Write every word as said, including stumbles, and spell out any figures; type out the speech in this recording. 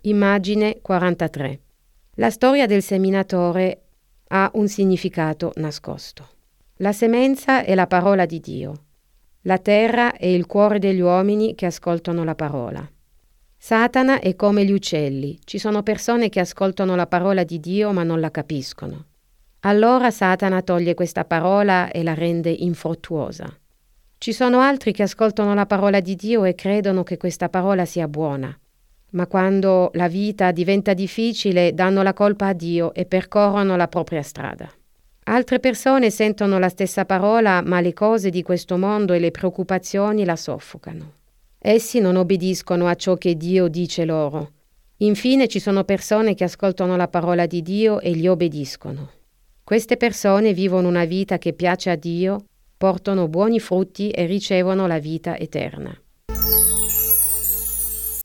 Immagine quarantatré. La storia del seminatore ha un significato nascosto. La semenza è la parola di Dio. La terra è il cuore degli uomini che ascoltano la parola. Satana è come gli uccelli. Ci sono persone che ascoltano la parola di Dio ma non la capiscono. Allora Satana toglie questa parola e la rende infruttuosa. Ci sono altri che ascoltano la parola di Dio e credono che questa parola sia buona. Ma quando la vita diventa difficile, danno la colpa a Dio e percorrono la propria strada. Altre persone sentono la stessa parola, ma le cose di questo mondo e le preoccupazioni la soffocano. Essi non obbediscono a ciò che Dio dice loro. Infine ci sono persone che ascoltano la parola di Dio e gli obbediscono. Queste persone vivono una vita che piace a Dio, portano buoni frutti e ricevono la vita eterna.